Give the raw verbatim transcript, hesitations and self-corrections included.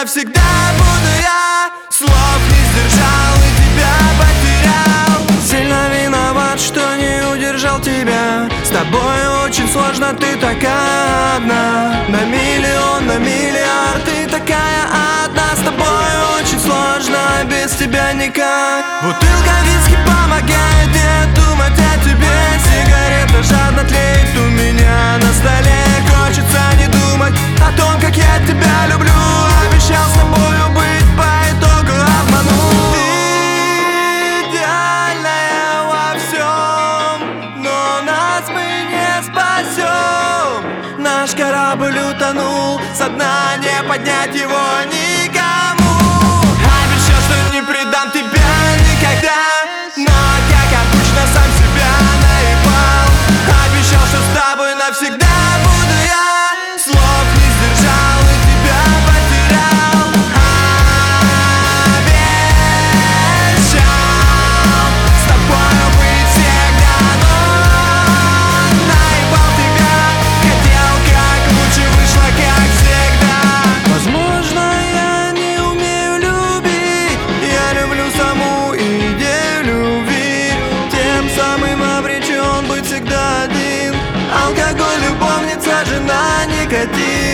навсегда буду я. Слов не сдержал и тебя потерял. Сильно виноват, что не удержал тебя. С тобой очень сложно, ты такая одна. На миллион, на миллиард, ты такая одна. С тобой очень сложно, без тебя никак. Бутылка виски помогает не думать о тебе. Сигарета жадно тлеет у меня на столе. Хочется не думать о том, как я тебя люблю. Обещал с тобою быть, по итогу обманул. Ты идеальная во всем, но нас мы не спасем. Наш корабль утонул, со дна не поднять его никому. Обещал, что не предам тебя никогда, но как обычно сам себя наебал. Обещал, что с тобой навсегда буду я. Слов не сдержал и тебя потерял. Обещал с тобою быть всегда, но наебал тебя. Хотел как лучше, вышло как всегда. Возможно, я не умею любить. Я люблю саму идею любви. Тем самым обречен быть всегда один. Алкоголь, любовница, жена, никотин.